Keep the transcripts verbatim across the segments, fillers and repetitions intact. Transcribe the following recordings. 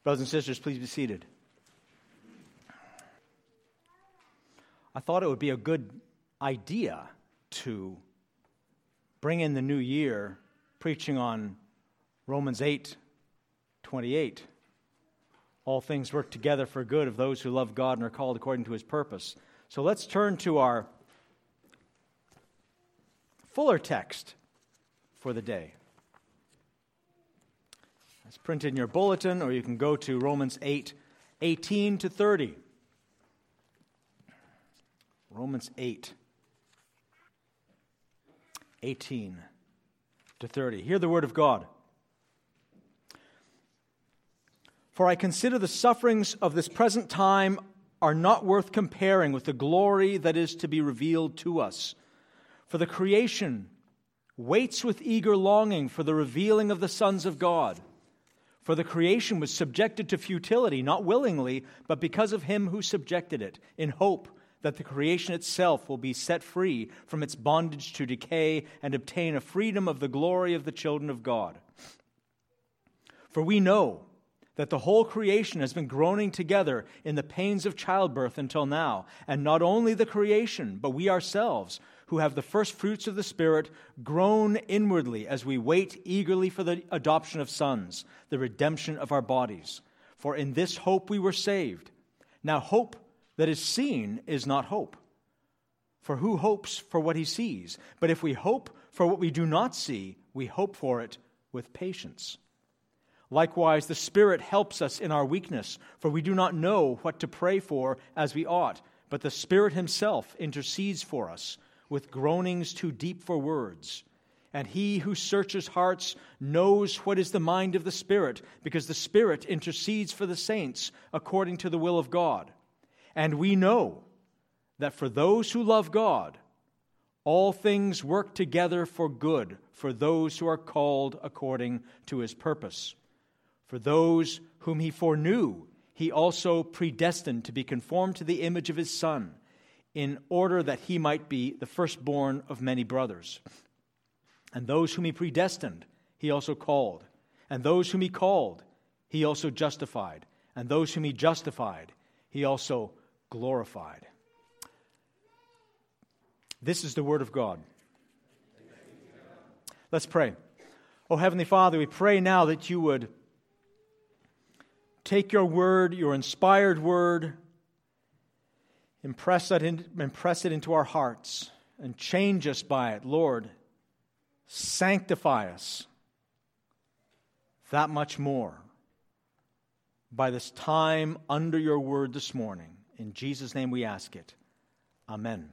Brothers and sisters, please be seated. I thought it would be a good idea to bring in the new year preaching on Romans eight twenty-eight. All things work together for good of those who love God and are called according to His purpose. So let's turn to our fuller text for the day. It's printed in your bulletin, or you can go to Romans eight eighteen to thirty. Romans eight eighteen to thirty. Hear the word of God. For I consider the sufferings of this present time are not worth comparing with the glory that is to be revealed to us. For the creation waits with eager longing for the revealing of the sons of God. For the creation was subjected to futility, not willingly, but because of Him who subjected it, in hope that the creation itself will be set free from its bondage to decay and obtain a freedom of the glory of the children of God. For we know that the whole creation has been groaning together in the pains of childbirth until now, and not only the creation, but we ourselves, who have the first fruits of the Spirit, groan inwardly as we wait eagerly for the adoption of sons, the redemption of our bodies. For in this hope we were saved. Now hope that is seen is not hope. For who hopes for what he sees? But if we hope for what we do not see, we hope for it with patience. Likewise, the Spirit helps us in our weakness, for we do not know what to pray for as we ought, but the Spirit Himself intercedes for us with groanings too deep for words. And He who searches hearts knows what is the mind of the Spirit, because the Spirit intercedes for the saints according to the will of God. And we know that for those who love God, all things work together for good for those who are called according to His purpose. For those whom He foreknew, He also predestined to be conformed to the image of His Son, in order that He might be the firstborn of many brothers. And those whom He predestined, He also called. And those whom He called, He also justified. And those whom He justified, He also glorified. This is the word of God. Let's pray. Oh, Heavenly Father, we pray now that You would take Your word, Your inspired word, impress that in, impress it into our hearts, and change us by it. Lord, sanctify us that much more by this time under Your word this morning. In Jesus' name we ask it. Amen.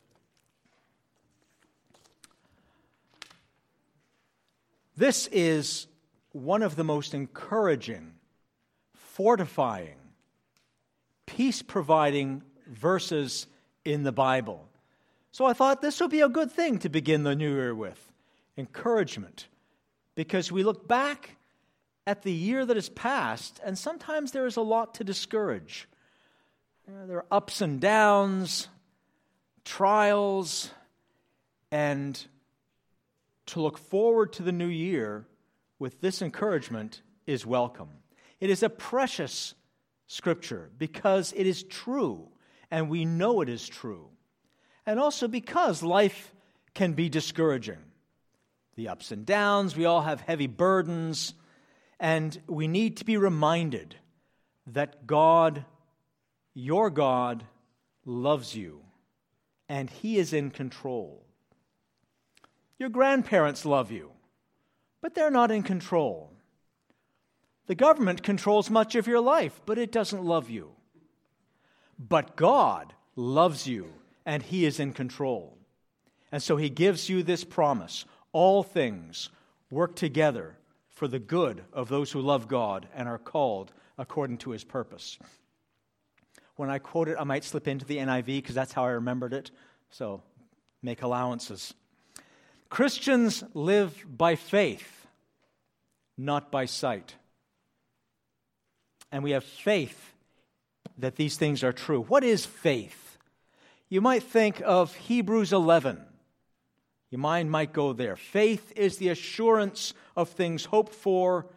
This is one of the most encouraging, fortifying, peace-providing verses in the Bible. So I thought this would be a good thing to begin the new year with. Encouragement. Because we look back at the year that has passed, and sometimes there is a lot to discourage. You know, there are ups and downs, trials, and to look forward to the new year with this encouragement is welcome. It is a precious scripture because it is true, and we know it is true. And also because life can be discouraging. The ups and downs, we all have heavy burdens, and we need to be reminded that God, your God, loves you, and He is in control. Your grandparents love you, but they're not in control. The government controls much of your life, but it doesn't love you. But God loves you, and He is in control. And so He gives you this promise. All things work together for the good of those who love God and are called according to His purpose. When I quote it, I might slip into the N I V because that's how I remembered it. So make allowances. Christians live by faith, not by sight. And we have faith that these things are true. What is faith? You might think of Hebrews eleven. Your mind might go there. Faith is the assurance of things hoped for,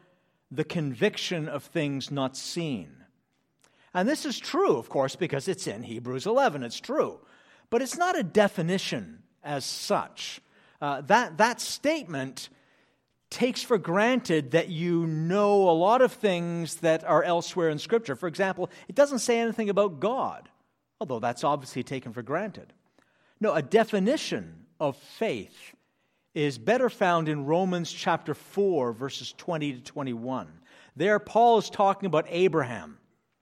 the conviction of things not seen. And this is true, of course, because it's in Hebrews eleven. It's true. But it's not a definition as such. Uh, that, that statement takes for granted that you know a lot of things that are elsewhere in Scripture. For example, it doesn't say anything about God, although that's obviously taken for granted. No, a definition of faith is better found in Romans chapter four, verses twenty to twenty-one. There, Paul is talking about Abraham.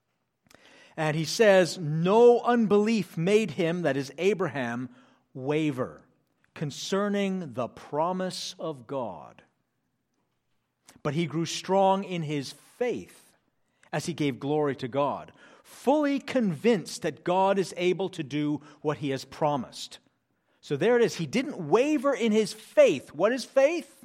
And he says, no unbelief made him, that is Abraham, waver concerning the promise of God. But he grew strong in his faith as he gave glory to God, fully convinced that God is able to do what he has promised. So there it is. He didn't waver in his faith. What is faith?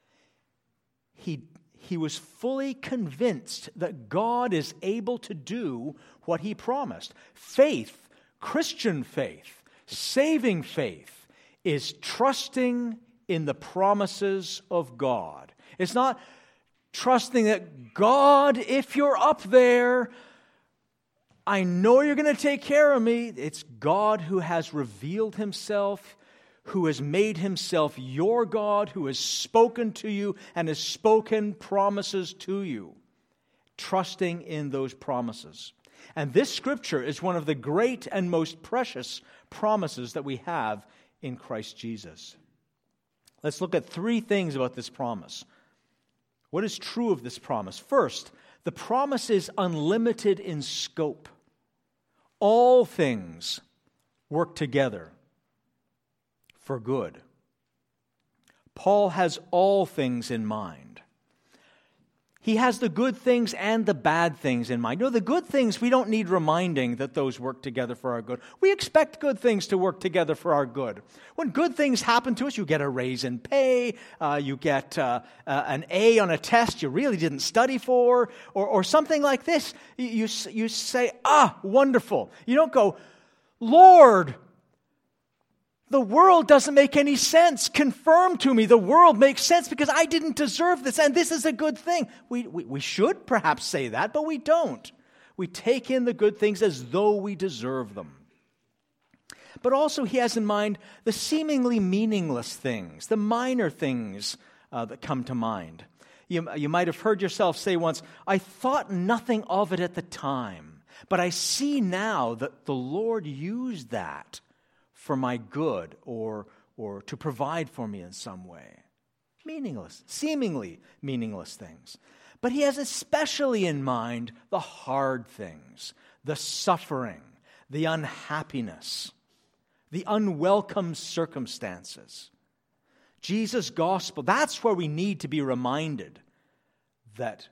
He, he was fully convinced that God is able to do what he promised. Faith, Christian faith, saving faith, is trusting in the promises of God. It's not trusting that God, if you're up there, I know you're going to take care of me. It's God who has revealed himself, who has made himself your God, who has spoken to you and has spoken promises to you. Trusting in those promises. And this scripture is one of the great and most precious promises that we have in Christ Jesus. Let's look at three things about this promise. What is true of this promise? First, the promise is unlimited in scope. All things work together for good. Paul has all things in mind. He has the good things and the bad things in mind. You know, the good things, we don't need reminding that those work together for our good. We expect good things to work together for our good. When good things happen to us, you get a raise in pay, uh, you get uh, uh, an A on a test you really didn't study for, or, or something like this. You, you, you say, ah, wonderful. You don't go, Lord, the world doesn't make any sense. Confirm to me the world makes sense because I didn't deserve this, and this is a good thing. We, we, we should perhaps say that, but we don't. We take in the good things as though we deserve them. But also he has in mind the seemingly meaningless things, the minor things uh, that come to mind. You, you might have heard yourself say once, I thought nothing of it at the time, but I see now that the Lord used that for my good or, or to provide for me in some way. Meaningless, seemingly meaningless things. But he has especially in mind the hard things, the suffering, the unhappiness, the unwelcome circumstances. Jesus' gospel, that's where we need to be reminded that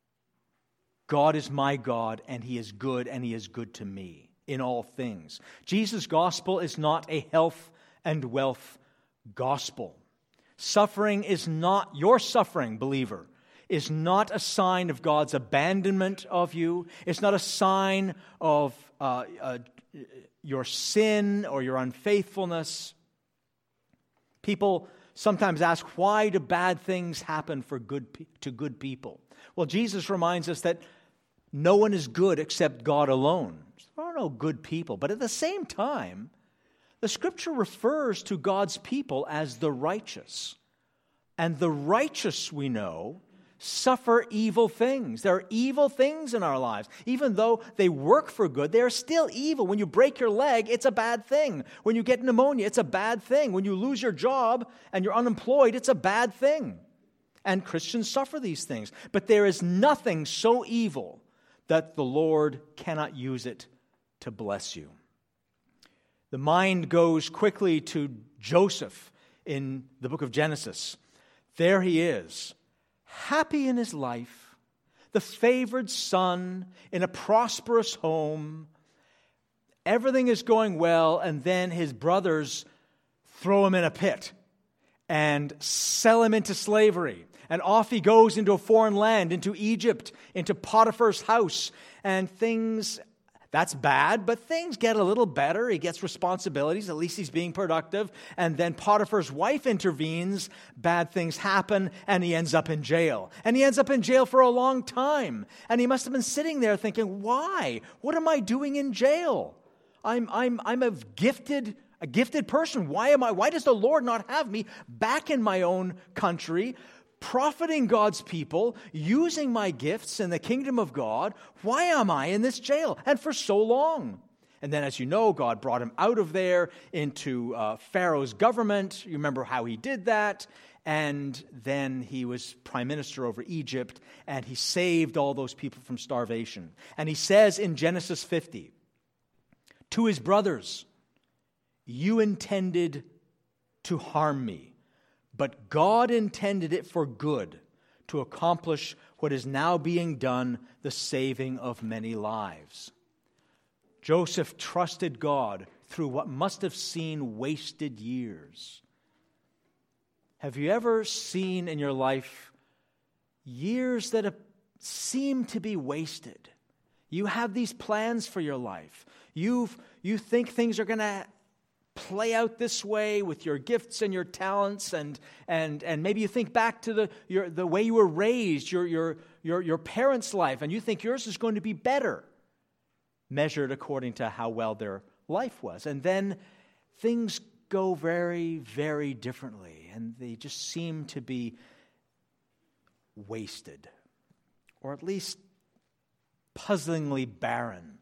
God is my God and he is good and he is good to me. In all things. Jesus' gospel is not a health and wealth gospel. Suffering is not, your suffering, believer, is not a sign of God's abandonment of you. It's not a sign of uh, uh, your sin or your unfaithfulness. People sometimes ask, why do bad things happen for good pe- to good people? Well, Jesus reminds us that no one is good except God alone. There are no good people. But at the same time, the Scripture refers to God's people as the righteous. And the righteous, we know, suffer evil things. There are evil things in our lives. Even though they work for good, they are still evil. When you break your leg, it's a bad thing. When you get pneumonia, it's a bad thing. When you lose your job and you're unemployed, it's a bad thing. And Christians suffer these things. But there is nothing so evil that the Lord cannot use it to bless you. The mind goes quickly to Joseph in the book of Genesis. There he is, happy in his life, the favored son in a prosperous home. Everything is going well, and then his brothers throw him in a pit and sell him into slavery. And off he goes into a foreign land, into Egypt, into Potiphar's house, and things... That's bad, but things get a little better. He gets responsibilities. At least he's being productive. And then Potiphar's wife intervenes. Bad things happen, and he ends up in jail. And he ends up in jail for a long time. And he must have been sitting there thinking, why? What am I doing in jail? I'm, I'm, I'm a gifted, a gifted person. Why am I? Why does the Lord not have me back in my own country, profiting God's people, using my gifts in the kingdom of God? Why am I in this jail? And for so long. And then, as you know, God brought him out of there into uh, Pharaoh's government. You remember how he did that. And then he was prime minister over Egypt, and he saved all those people from starvation. And he says in Genesis fifty, to his brothers, you intended to harm me, but God intended it for good, to accomplish what is now being done, the saving of many lives. Joseph trusted God through what must have seemed wasted years. Have you ever seen in your life years that have seemed to be wasted? You have these plans for your life. You've, you think things are going to play out this way with your gifts and your talents, and and and maybe you think back to the your the way you were raised, your your your your parents' life, and you think yours is going to be better, measured according to how well their life was. And then things go very, very differently, and they just seem to be wasted, or at least puzzlingly barren.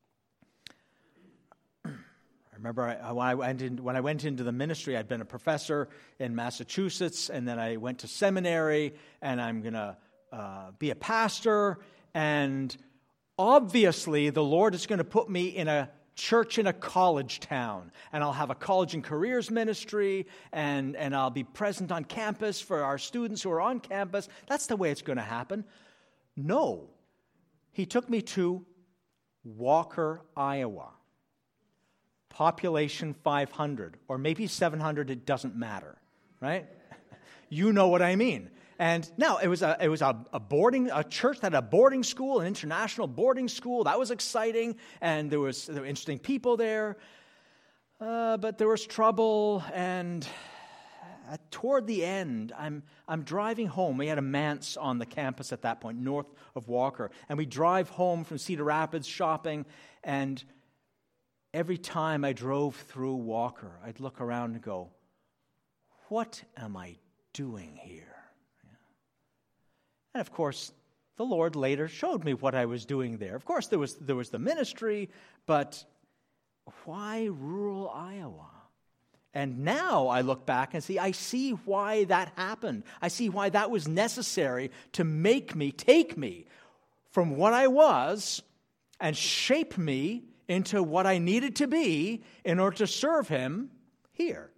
Remember, I, when, I went in, when I went into the ministry, I'd been a professor in Massachusetts, and then I went to seminary, and I'm going to uh, be a pastor, and obviously the Lord is going to put me in a church in a college town, and I'll have a college and careers ministry, and, and I'll be present on campus for our students who are on campus. That's the way it's going to happen. No. He took me to Walker, Iowa. Population five hundred, or maybe seven hundred, it doesn't matter, right? You know what I mean. And now it was a it was a, a boarding a church that had a boarding school, an international boarding school. That was exciting, and there was there were interesting people there. Uh, but there was trouble, and uh, toward the end, I'm I'm driving home. We had a manse on the campus at that point, north of Walker, and we drive home from Cedar Rapids shopping, and every time I drove through Walker, I'd look around and go, what am I doing here? Yeah. And of course, the Lord later showed me what I was doing there. Of course, there was there was the ministry, but why rural Iowa? And now I look back and see, I see why that happened. I see why that was necessary to make me, take me from what I was and shape me into what I needed to be in order to serve him here.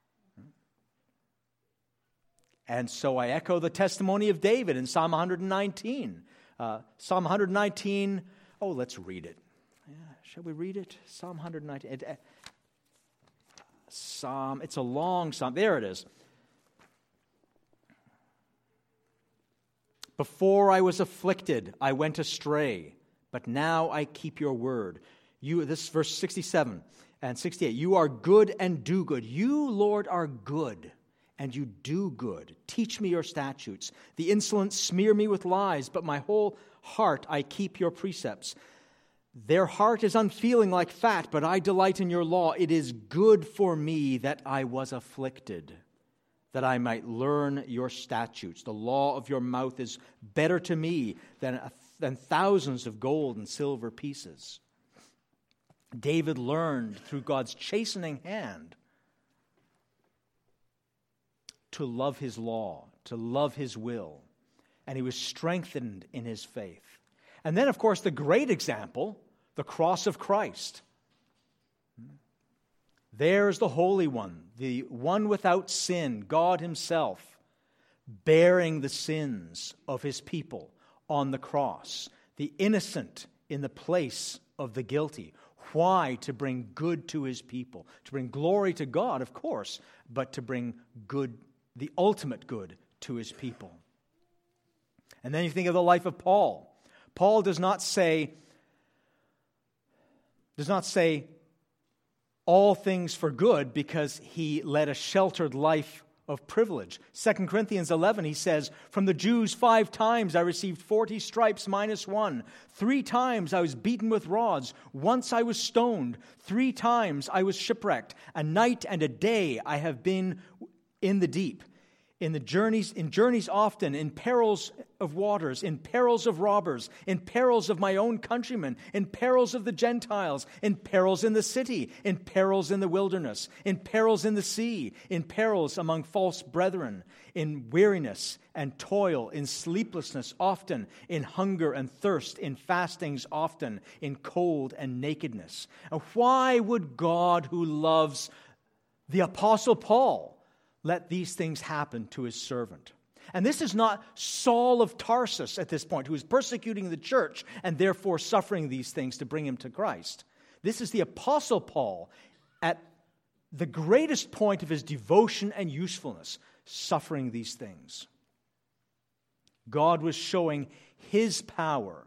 And so I echo the testimony of David in Psalm one nineteen. Uh, Psalm one nineteen, oh, let's read it. Yeah, shall we read it? Psalm one nineteen. It, uh, Psalm, it's a long psalm. There it is. Before I was afflicted, I went astray, but now I keep your word. You, this is verse sixty-seven and sixty-eight. You are good and do good. You, Lord, are good and you do good. Teach me your statutes. The insolent smear me with lies, but my whole heart I keep your precepts. Their heart is unfeeling like fat, but I delight in your law. It is good for me that I was afflicted, that I might learn your statutes. The law of your mouth is better to me than, than thousands of gold and silver pieces. David learned through God's chastening hand to love his law, to love his will, and he was strengthened in his faith. And then, of course, the great example, the cross of Christ. There's the Holy One, the one without sin, God himself, bearing the sins of his people on the cross, the innocent in the place of the guilty. Why? To bring good to his people, to bring glory to God, of course, but to bring good, the ultimate good, to his people. And then you think of the life of Paul. Paul does not say, does not say all things for good because he led a sheltered life of privilege. Second Corinthians eleven, he says, from the Jews five times I received forty stripes minus one. Three times I was beaten with rods. Once I was stoned. Three times I was shipwrecked. A night and a day I have been in the deep. In the journeys, in journeys often, in perils of waters, in perils of robbers, in perils of my own countrymen, in perils of the Gentiles, in perils in the city, in perils in the wilderness, in perils in the sea, in perils among false brethren, in weariness and toil, in sleeplessness often, in hunger and thirst, in fastings often, in cold and nakedness. And why would God, who loves the Apostle Paul, let these things happen to his servant? And this is not Saul of Tarsus at this point, who is persecuting the church and therefore suffering these things to bring him to Christ. This is the Apostle Paul at the greatest point of his devotion and usefulness, suffering these things. God was showing his power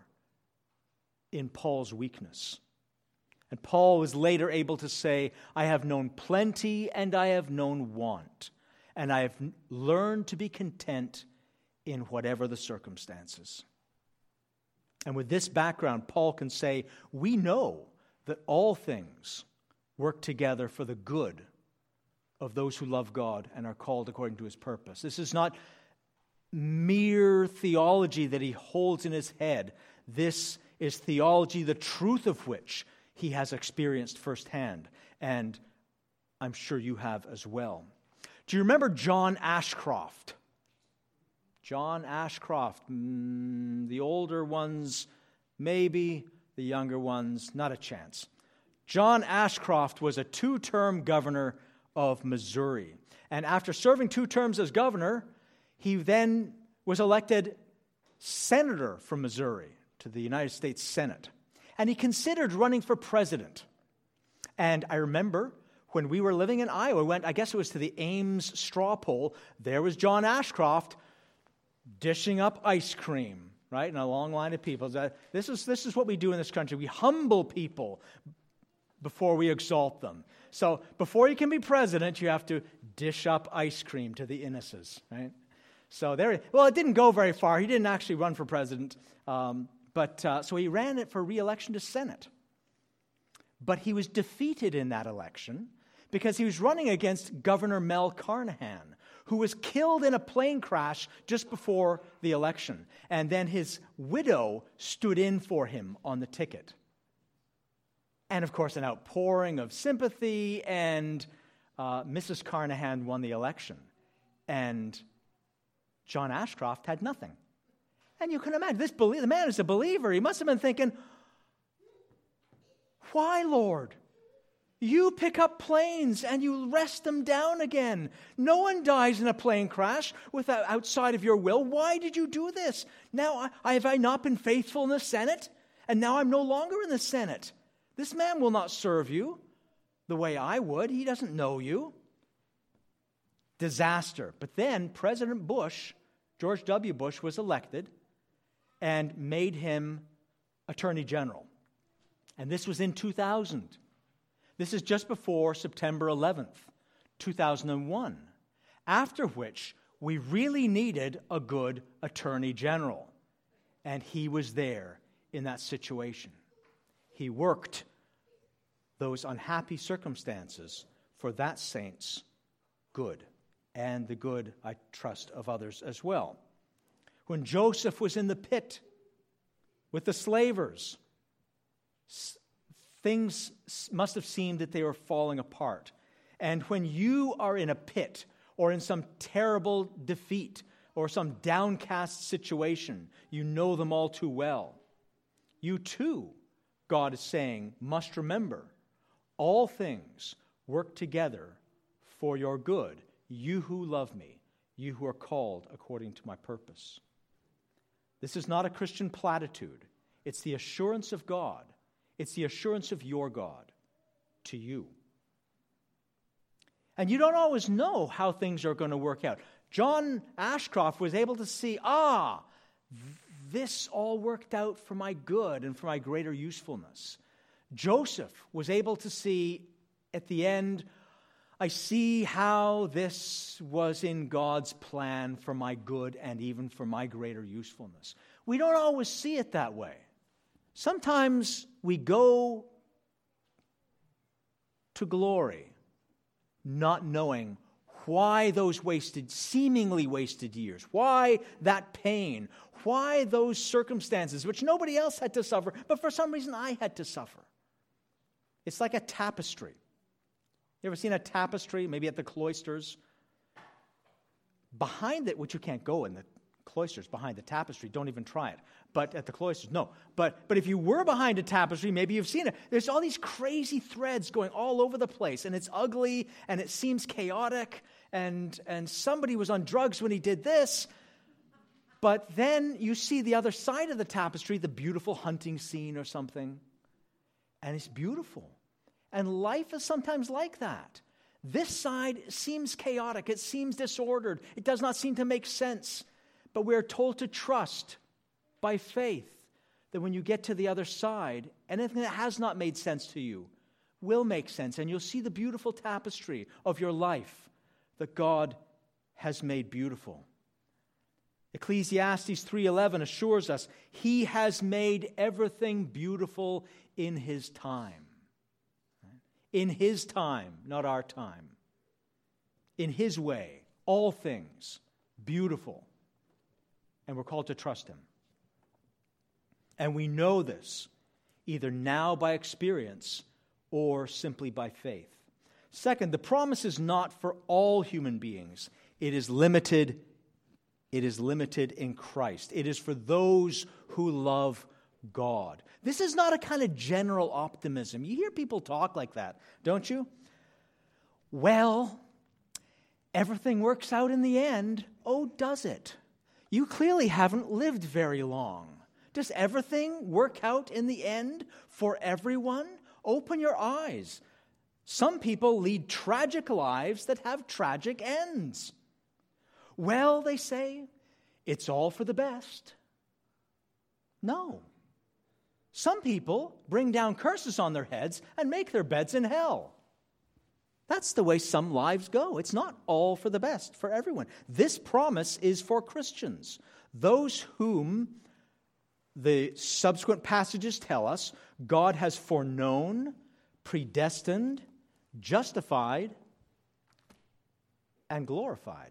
in Paul's weakness. And Paul was later able to say, I have known plenty and I have known want. And I have learned to be content in whatever the circumstances. And with this background, Paul can say, we know that all things work together for the good of those who love God and are called according to his purpose. This is not mere theology that he holds in his head. This is theology, the truth of which he has experienced firsthand. And I'm sure you have as well. Do you remember John Ashcroft? John Ashcroft. Mm, the older ones, maybe. The younger ones, not a chance. John Ashcroft was a two-term governor of Missouri. And after serving two terms as governor, he then was elected senator from Missouri to the United States Senate. And he considered running for president. And I remember when we were living in Iowa, we went, I guess it was to the Ames straw poll, there was John Ashcroft dishing up ice cream, right, in a long line of people. This is, this is what we do in this country. We humble people before we exalt them. So before you can be president, you have to dish up ice cream to the Inneses, right? So there, well, it didn't go very far. He didn't actually run for president, um, but uh, so he ran it for re-election to Senate. But he was defeated in that election because he was running against Governor Mel Carnahan, who was killed in a plane crash just before the election. And then his widow stood in for him on the ticket. And, of course, an outpouring of sympathy, and uh, Missus Carnahan won the election. And John Ashcroft had nothing. And you can imagine, this belie- the man is a believer. He must have been thinking, why, Lord? You pick up planes and you rest them down again. No one dies in a plane crash without outside of your will. Why did you do this? Now, I, have I not been faithful in the Senate? And now I'm no longer in the Senate. This man will not serve you the way I would. He doesn't know you. Disaster. But then President Bush, George W. Bush, was elected and made him Attorney General. And this was in two thousand. This is just before September eleventh, two thousand one, after which we really needed a good Attorney General. And he was there in that situation. He worked those unhappy circumstances for that saint's good, and the good, I trust, of others as well. When Joseph was in the pit with the slavers, things must have seemed that they were falling apart. And when you are in a pit or in some terrible defeat or some downcast situation, you know them all too well. You too, God is saying, must remember, all things work together for your good, you who love me, you who are called according to my purpose. This is not a Christian platitude. It's the assurance of God. It's the assurance of your God to you. And you don't always know how things are going to work out. John Ashcroft was able to see, ah, this all worked out for my good and for my greater usefulness. Joseph was able to see at the end, I see how this was in God's plan for my good and even for my greater usefulness. We don't always see it that way. Sometimes we go to glory not knowing why those wasted, seemingly wasted years, why that pain, why those circumstances which nobody else had to suffer, but for some reason I had to suffer. It's like a tapestry. You ever seen a tapestry, maybe at the cloisters? Behind it, which you can't go in the cloisters, behind the tapestry, don't even try it. But at the cloisters, no. But but if you were behind a tapestry, maybe you've seen it. There's all these crazy threads going all over the place, and it's ugly, and it seems chaotic, and, and somebody was on drugs when he did this. But then you see the other side of the tapestry, the beautiful hunting scene or something, and it's beautiful. And life is sometimes like that. This side seems chaotic. It seems disordered. It does not seem to make sense. But we're told to trust by faith that when you get to the other side, anything that has not made sense to you will make sense. And you'll see the beautiful tapestry of your life that God has made beautiful. Ecclesiastes three eleven assures us He has made everything beautiful in His time. In His time, not our time. In His way, all things beautiful. And we're called to trust Him. And we know this either now by experience or simply by faith. Second, the promise is not for all human beings. It is limited, it is limited in Christ. It is for those who love God. This is not a kind of general optimism. You hear people talk like that, don't you? Well, everything works out in the end. Oh, does it? You clearly haven't lived very long. Does everything work out in the end for everyone? Open your eyes. Some people lead tragic lives that have tragic ends. Well, they say, it's all for the best. No. Some people bring down curses on their heads and make their beds in hell. That's the way some lives go. It's not all for the best for everyone. This promise is for Christians, those whom the subsequent passages tell us God has foreknown, predestined, justified, and glorified.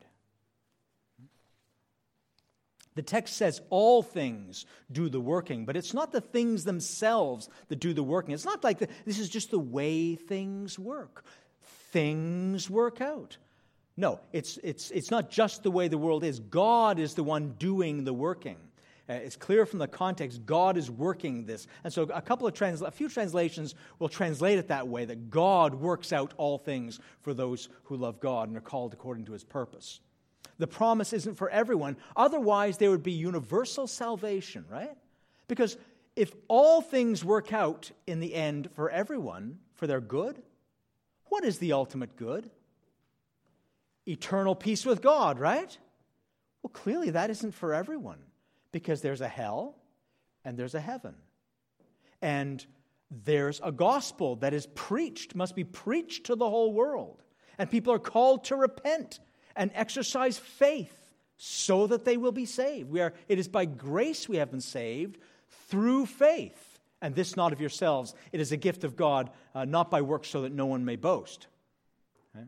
The text says all things do the working, but it's not the things themselves that do the working. It's not like the, this is just the way things work. Things work out. No, it's, it's, it's not just the way the world is. God is the one doing the working. Uh, it's clear from the context, God is working this. And so a couple of trans- a few translations will translate it that way, that God works out all things for those who love God and are called according to His purpose. The promise isn't for everyone. Otherwise, there would be universal salvation, right? Because if all things work out in the end for everyone, for their good, what is the ultimate good? Eternal peace with God, right? Well, clearly that isn't for everyone, because there's a hell and there's a heaven. And there's a gospel that is preached, must be preached to the whole world. And people are called to repent and exercise faith so that they will be saved. We are, it is by grace we have been saved through faith. And this not of yourselves. It is a gift of God, uh, not by works so that no one may boast. Okay?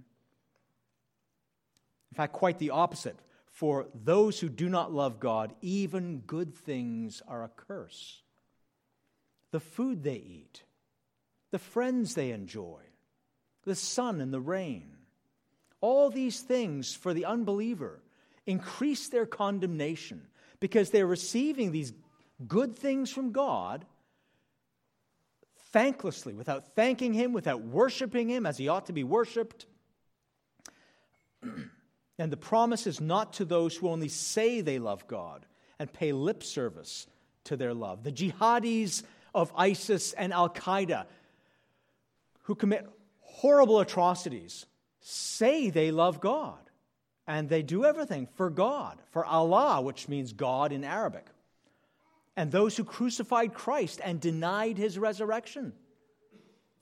In fact, quite the opposite. For those who do not love God, even good things are a curse. The food they eat, the friends they enjoy, the sun and the rain, all these things for the unbeliever increase their condemnation because they're receiving these good things from God thanklessly, without thanking Him, without worshiping Him as He ought to be worshipped. And the promise is not to those who only say they love God and pay lip service to their love. The jihadis of ISIS and Al-Qaeda who commit horrible atrocities say they love God. And they do everything for God, for Allah, which means God in Arabic. And those who crucified Christ and denied His resurrection.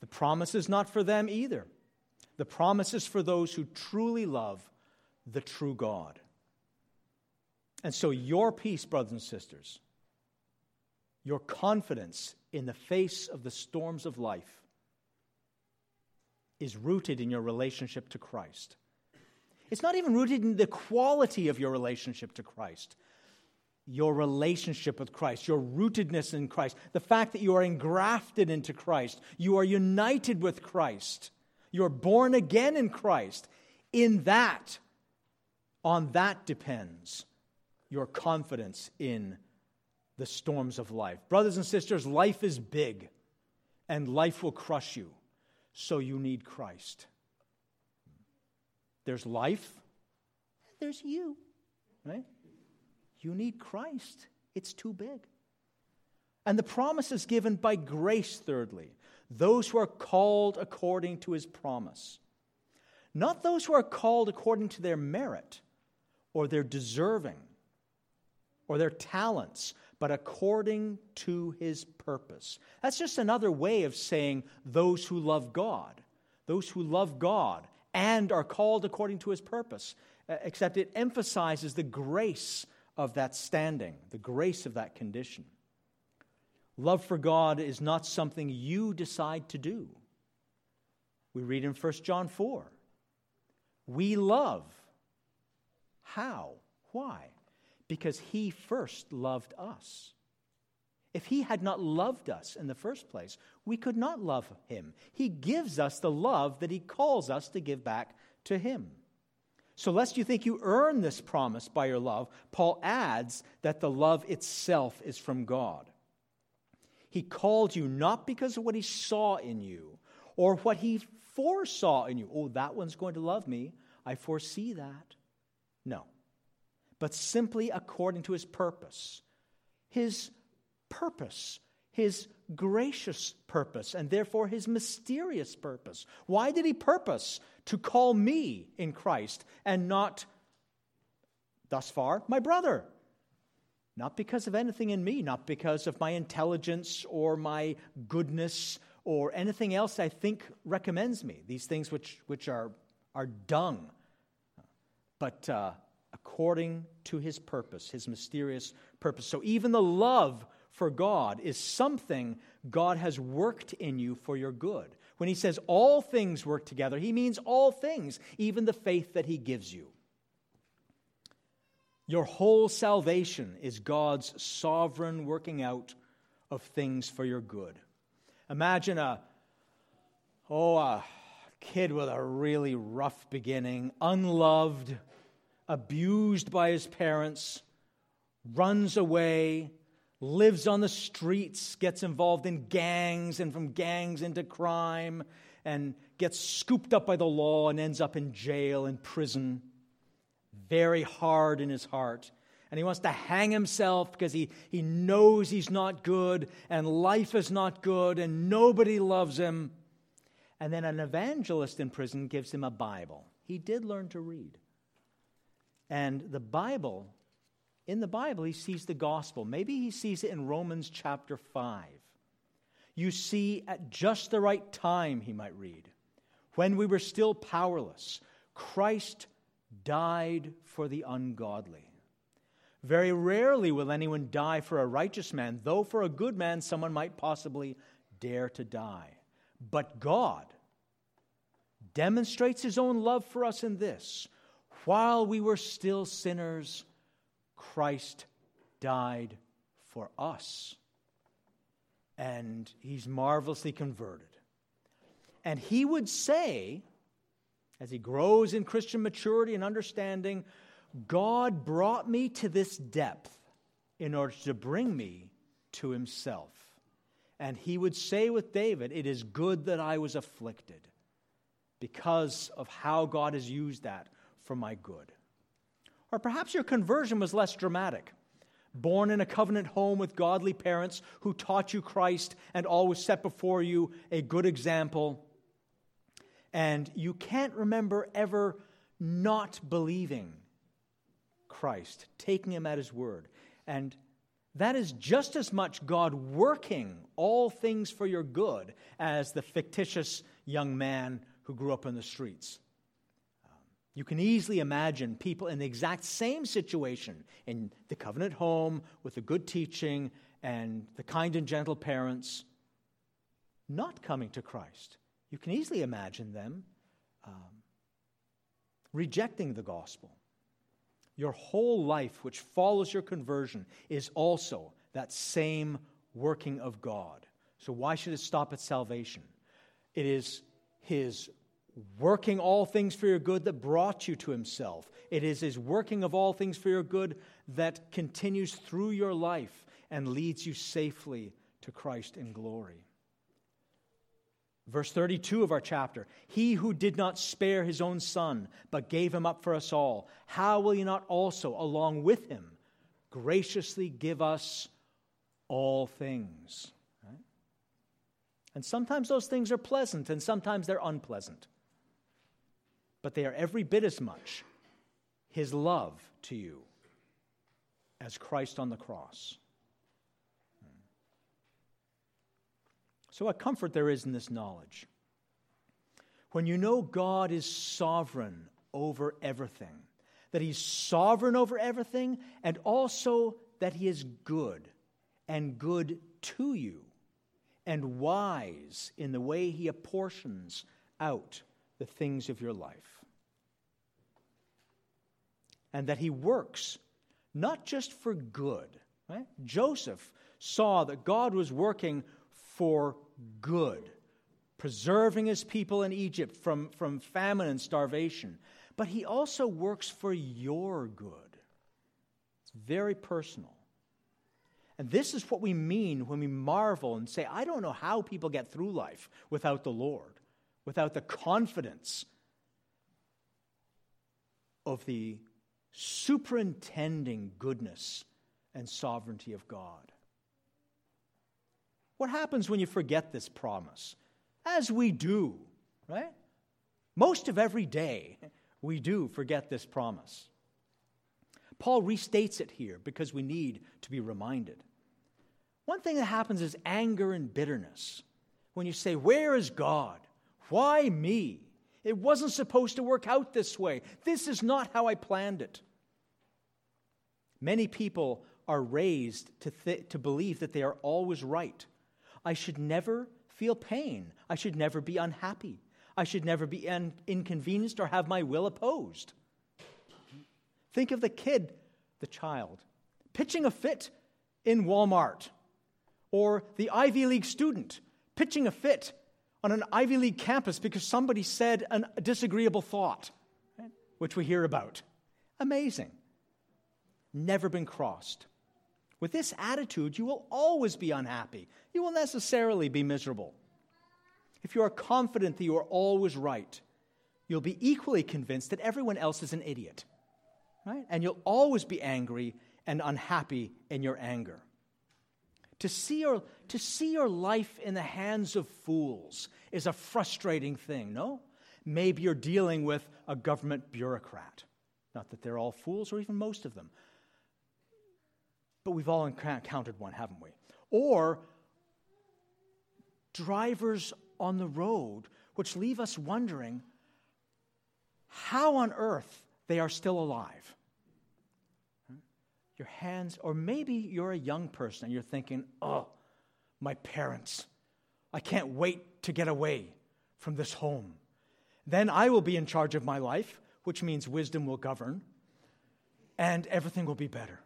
The promise is not for them either. The promise is for those who truly love the true God. And so your peace, brothers and sisters, your confidence in the face of the storms of life is rooted in your relationship to Christ. It's not even rooted in the quality of your relationship to Christ. Your relationship with Christ, your rootedness in Christ, the fact that you are engrafted into Christ, you are united with Christ, you're born again in Christ. In that, on that depends your confidence in the storms of life. Brothers and sisters, life is big, and life will crush you, so you need Christ. There's life, there's you, right? You need Christ. It's too big. And the promise is given by grace, thirdly. Those who are called according to his promise. Not those who are called according to their merit or their deserving or their talents, but according to his purpose. That's just another way of saying those who love God. Those who love God and are called according to his purpose. Except it emphasizes the grace of that standing, the grace of that condition. Love for God is not something you decide to do. We read in First John four. We love. How? Why? Because he first loved us. If he had not loved us in the first place, we could not love him. He gives us the love that he calls us to give back to him. So lest you think you earn this promise by your love, Paul adds that the love itself is from God. He called you not because of what he saw in you or what he foresaw in you. Oh, that one's going to love me. I foresee that. No. But simply according to his purpose. His purpose. His gracious purpose, and therefore his mysterious purpose. Why did he purpose to call me in Christ and not, thus far, my brother? Not because of anything in me, not because of my intelligence or my goodness or anything else I think recommends me, these things which, which are, are dung, but uh, according to his purpose, his mysterious purpose. So even the love for God is something God has worked in you for your good. When he says all things work together, he means all things, even the faith that he gives you. Your whole salvation is God's sovereign working out of things for your good. Imagine a, oh, a kid with a really rough beginning, unloved, abused by his parents, runs away, lives on the streets, gets involved in gangs, and from gangs into crime, and gets scooped up by the law and ends up in jail, in prison, very hard in his heart. And he wants to hang himself because he, he knows he's not good, and life is not good, and nobody loves him. And then an evangelist in prison gives him a Bible. He did learn to read. And the Bible... In the Bible, he sees the gospel. Maybe he sees it in Romans chapter five. You see, at just the right time, he might read, when we were still powerless, Christ died for the ungodly. Very rarely will anyone die for a righteous man, though for a good man someone might possibly dare to die. But God demonstrates his own love for us in this: while we were still sinners, Christ died for us. And he's marvelously converted. And he would say, as he grows in Christian maturity and understanding, God brought me to this depth in order to bring me to himself. And he would say with David, it is good that I was afflicted because of how God has used that for my good. Or perhaps your conversion was less dramatic. Born in a covenant home with godly parents who taught you Christ and always set before you a good example. And you can't remember ever not believing Christ, taking him at his word. And that is just as much God working all things for your good as the fictitious young man who grew up in the streets. Um, you can easily imagine people in the exact same situation in the covenant home with the good teaching and the kind and gentle parents not coming to Christ. You can easily imagine them um, rejecting the gospel. Your whole life, which follows your conversion, is also that same working of God. So why should it stop at salvation? It is His working all things for your good that brought you to Himself. It is His working of all things for your good that continues through your life and leads you safely to Christ in glory. Verse thirty-two of our chapter, He who did not spare His own Son, but gave Him up for us all, how will He not also, along with Him, graciously give us all things? Right? And sometimes those things are pleasant, and sometimes they're unpleasant. But they are every bit as much His love to you as Christ on the cross. So what comfort there is in this knowledge. When you know God is sovereign over everything, that He's sovereign over everything, and also that He is good, and good to you, and wise in the way He apportions out the things of your life. And that He works not just for good. Right? Joseph saw that God was working for good, preserving his people in Egypt from, from famine and starvation. But He also works for your good. It's very personal. And this is what we mean when we marvel and say, I don't know how people get through life without the Lord, without the confidence of the superintending goodness and sovereignty of God. What happens when you forget this promise? As we do, right? Most of every day, we do forget this promise. Paul restates it here because we need to be reminded. One thing that happens is anger and bitterness. When you say, where is God? Why me? It wasn't supposed to work out this way. This is not how I planned it. Many people are raised to, th- to believe that they are always right. I should never feel pain. I should never be unhappy. I should never be un- inconvenienced or have my will opposed. Think of the kid, the child, pitching a fit in Walmart, or the Ivy League student pitching a fit on an Ivy League campus because somebody said an, a disagreeable thought, right? Which we hear about. Amazing. Never been crossed. With this attitude, you will always be unhappy. You will necessarily be miserable. If you are confident that you are always right, you'll be equally convinced that everyone else is an idiot, right? And you'll always be angry and unhappy in your anger. To see your, to see your life in the hands of fools is a frustrating thing, no? Maybe you're dealing with a government bureaucrat. Not that they're all fools, or even most of them. But we've all encountered one, haven't we? Or drivers on the road, which leave us wondering how on earth they are still alive. Your hands, or maybe you're a young person and you're thinking, oh, my parents, I can't wait to get away from this home. Then I will be in charge of my life, which means wisdom will govern, and everything will be better.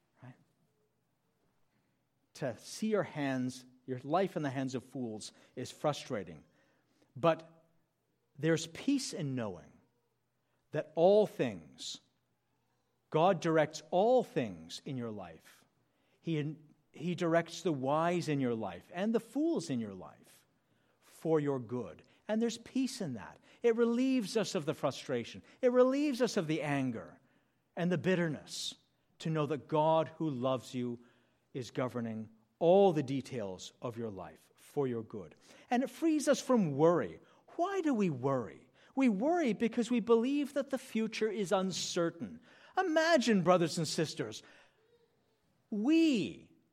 To see your hands, your life in the hands of fools is frustrating. But there's peace in knowing that all things, God directs all things in your life. He, he directs the wise in your life and the fools in your life for your good. And there's peace in that. It relieves us of the frustration. It relieves us of the anger and the bitterness to know that God who loves you is governing all the details of your life for your good. And it frees us from worry. Why do we worry? We worry because we believe that the future is uncertain. Imagine, brothers and sisters, we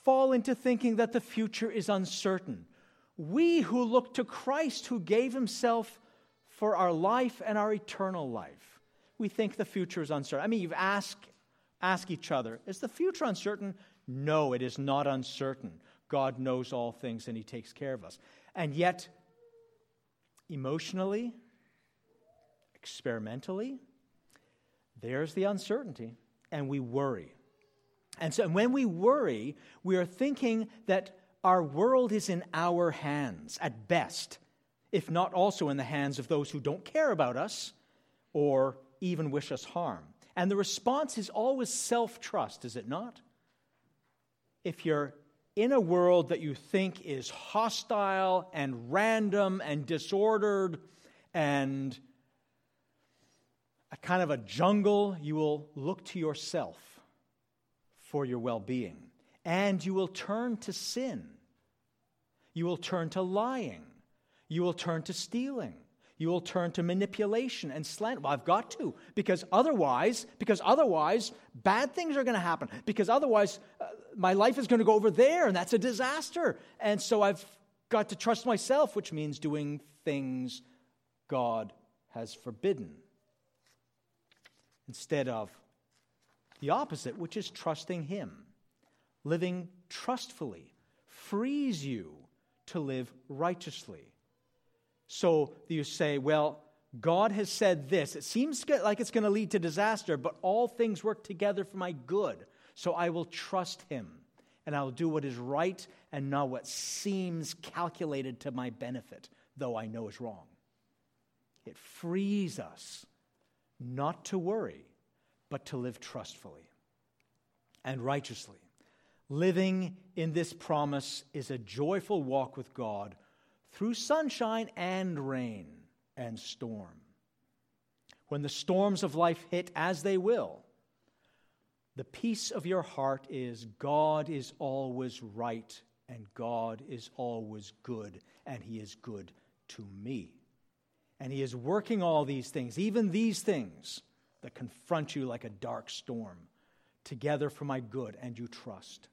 fall into thinking that the future is uncertain. We who look to Christ, who gave himself for our life and our eternal life, we think the future is uncertain. I mean, you've asked, ask each other, is the future uncertain? No, it is not uncertain. God knows all things and he takes care of us. And yet, emotionally, experimentally, there's the uncertainty, and we worry. And so when we worry, we are thinking that our world is in our hands at best, if not also in the hands of those who don't care about us or even wish us harm. And the response is always self-trust, is it not? If you're in a world that you think is hostile and random and disordered and a kind of a jungle, you will look to yourself for your well-being. And you will turn to sin. You will turn to lying. You will turn to stealing. You will turn to manipulation and slander. Well, I've got to, because otherwise, because otherwise, bad things are going to happen. Because otherwise, uh, my life is going to go over there, and that's a disaster. And so I've got to trust myself, which means doing things God has forbidden, instead of the opposite, which is trusting him. Living trustfully frees you to live righteously. So you say, well, God has said this. It seems like it's going to lead to disaster, but all things work together for my good. So I will trust him, and I will do what is right and not what seems calculated to my benefit, though I know is wrong. It frees us not to worry, but to live trustfully and righteously. Living in this promise is a joyful walk with God through sunshine and rain and storm. When the storms of life hit, as they will, the peace of your heart is God is always right and God is always good, and he is good to me. And he is working all these things, even these things that confront you like a dark storm, together for my good, and you trust.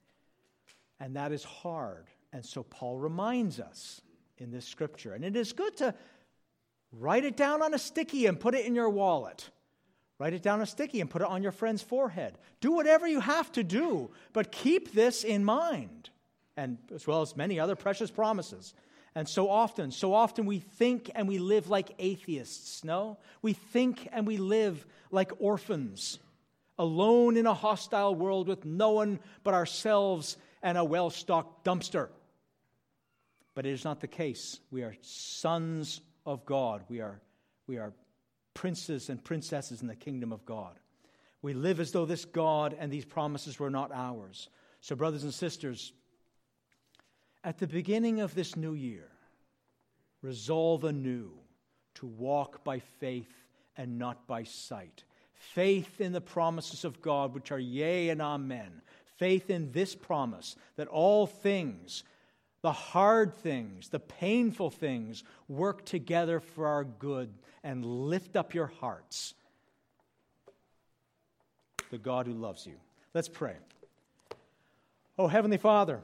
And that is hard. And so Paul reminds us in this scripture. And it is good to write it down on a sticky and put it in your wallet. Write it down on a sticky and put it on your friend's forehead. Do whatever you have to do, but keep this in mind, and as well as many other precious promises. And so often, so often we think and we live like atheists, no? We think and we live like orphans, alone in a hostile world with no one but ourselves and a well-stocked dumpster. But it is not the case. We are sons of God. We are, we are princes and princesses in the kingdom of God. We live as though this God and these promises were not ours. So, brothers and sisters, at the beginning of this new year, resolve anew to walk by faith and not by sight. Faith in the promises of God, which are yea and amen. Faith in this promise that all things, the hard things, the painful things, work together for our good, and lift up your hearts. The God who loves you. Let's pray. Oh, Heavenly Father,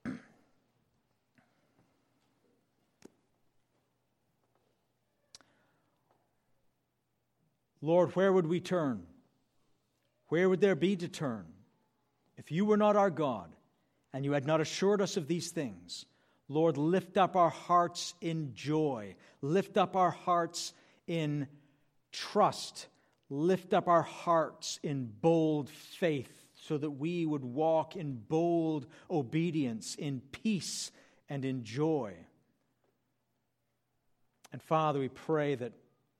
Lord, where would we turn? Where would there be to turn if you were not our God and you had not assured us of these things? Lord, lift up our hearts in joy. Lift up our hearts in trust. Lift up our hearts in bold faith so that we would walk in bold obedience, in peace and in joy. And Father, we pray that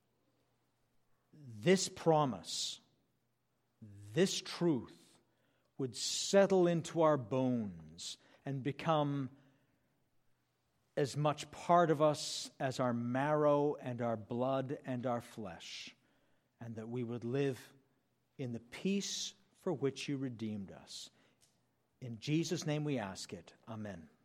this promise, this truth, would settle into our bones and become as much part of us as our marrow and our blood and our flesh, and that we would live in the peace for which you redeemed us. In Jesus' name we ask it. Amen.